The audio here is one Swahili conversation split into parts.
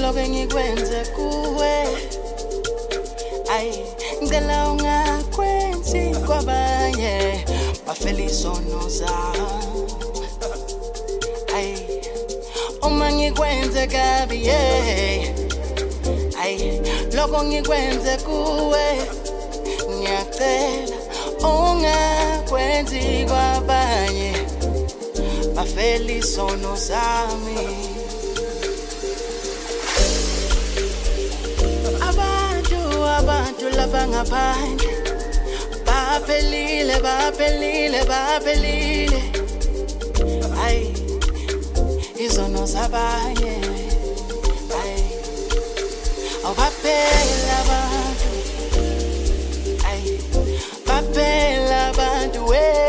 lobe ngikwenze kuwe ngicela ungakwenzi kwabanye bafela isono zami uma ngikwenze kabi lokho ngikwenze kuwe ngiyacela ungakwenzi kwabanye bafela isono zami abantu laba ngaphandle baphelile izono zabanye baphela abantu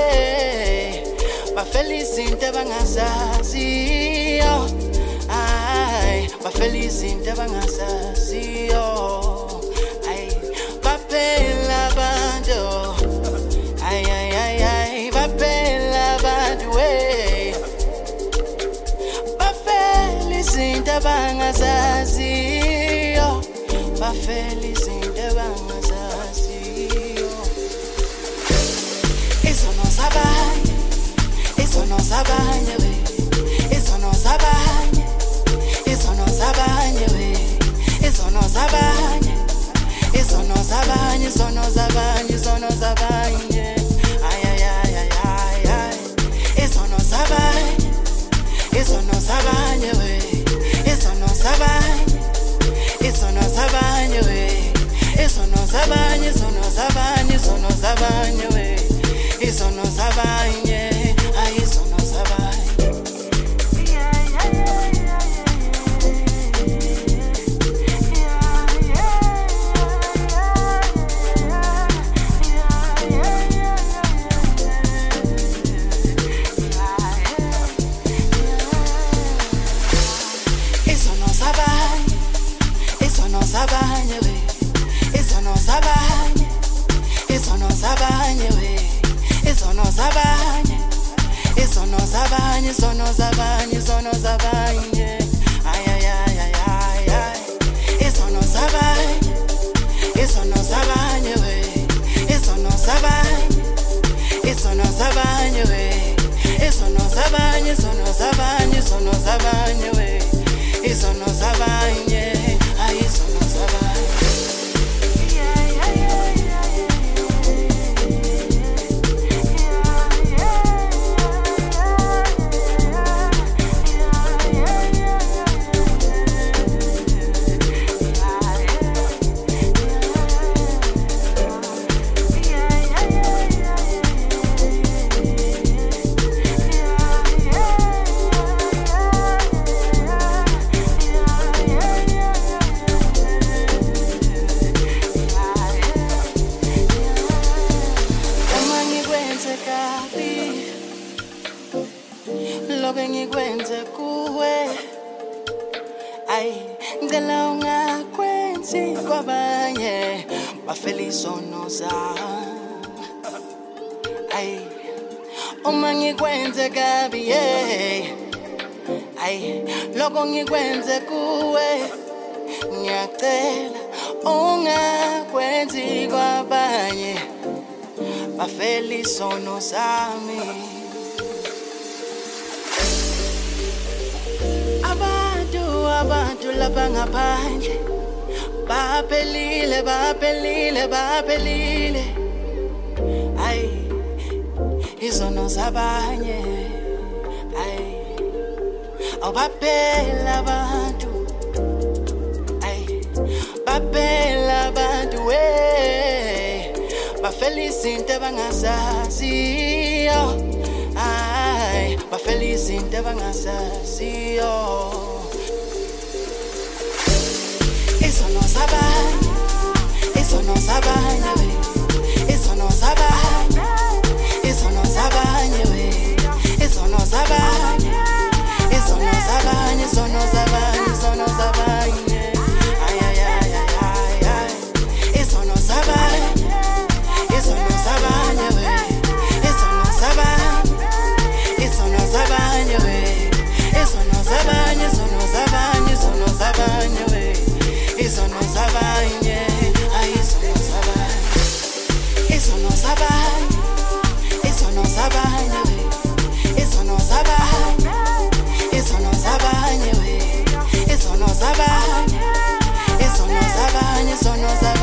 bafela izinto abangazaziyo bafela izinto abangazaziyo baphela abantu baphela abantu bafela izinto abangazaziyo bafela izinto abangazaziyo izono zabanye izono zabanye izono zabanye izono zabanye izono zabanye izono zabanye izono zabanye izono zabanye izono zabanye izono zabanye izono zabanye izono zabanye izono zabanye izono zabanye izono zabanye izono zabanye izono zabanye Izono zabanye izono zabanye izono zabanye izono zabanye izono zabanye izono zabanye izono zabanye izono zabanye izono zabanye izono zabanye izono zabanye lobe ngikwenze kuwe ngicela ungakwenzi kwabanye bafela isono zami uma ngikwenze kabi lokho ngikwenze kuwe ngiyacela ungakwenzi kwabanye bafela isono zami abantu laba ngaphandle baphelile izono zabanye baphela abantu baphela abantu bafela izinto abangazaziyo bafela izinto abangazaziyo izono zabanye izono zabanye izono zabanye izono zabanye izono zabanye izono zabanye izono zabanye izono zabanye izono zabanye izono zabanye izono zabanye izono zabanye izono zabanye izono zabanye izono zabanye isono zabanye